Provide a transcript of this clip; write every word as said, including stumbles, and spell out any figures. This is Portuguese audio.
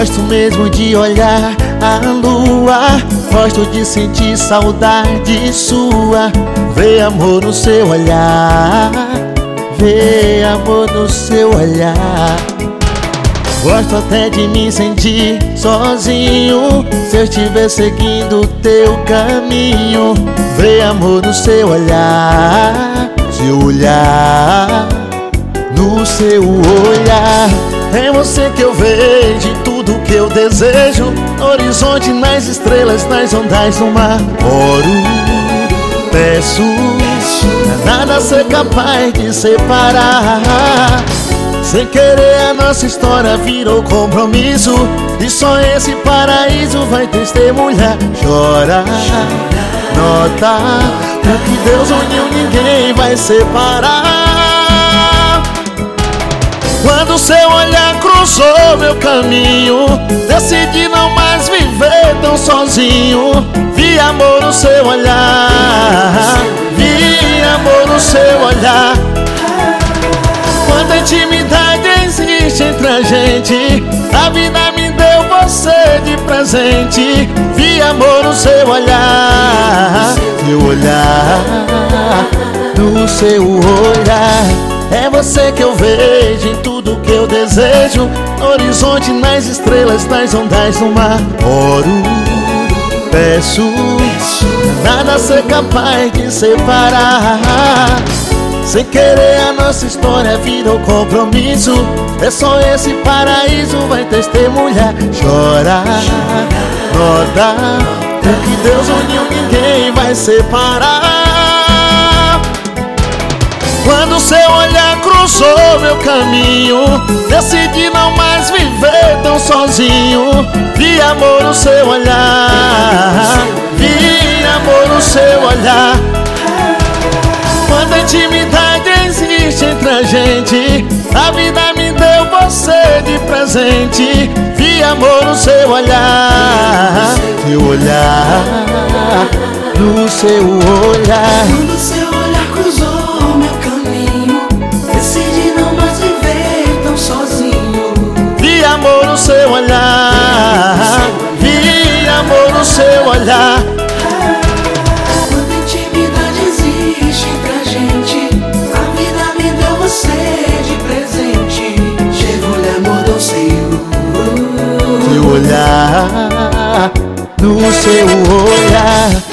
Gosto mesmo de olhar a lua, gosto de sentir saudade sua. Vê amor no seu olhar, vê amor no seu olhar. Gosto até de me sentir sozinho se eu estiver seguindo o teu caminho. Vê amor no seu olhar, seu olhar, no seu olhar. É você que eu vejo em tudo que eu desejo, no horizonte, nas estrelas, nas ondas do mar. Oro, peço, pra nada ser capaz de separar. Sem querer a nossa história virou compromisso, e só esse paraíso vai testemunhar. Chora, nota, o que Deus uniu ninguém vai separar. Quando seu olhar cruzou meu caminho, decidi não mais viver tão sozinho. Vi amor no seu olhar, vi amor no seu olhar. Quanta intimidade existe entre a gente, a vida me deu você de presente. Vi amor no seu olhar, seu olhar, no seu olhar. É você que eu vejo em tudo que eu desejo, no horizonte, nas estrelas, nas ondas do mar. Oro, peço, nada ser capaz de separar. Sem querer a nossa história virou compromisso, é só esse paraíso vai testemunhar. Chora, nota, o que Deus uniu ninguém vai separar. Quando seu olhar cruzou meu caminho, decidi não mais viver tão sozinho. Vi amor no seu olhar, vi amor no seu olhar. Quanta intimidade existe entre a gente, a vida me deu você de presente. Vi amor no seu olhar, seu olhar, no seu olhar. Quando seu olhar cruzou meu caminho, decidi não mais viver tão sozinho. Vi amor no seu olhar, vi amor no seu olhar. Quanta intimidade existe entre a gente, a vida me deu você de presente. Chegou-lhe amor do seu, seu olhar, no seu olhar.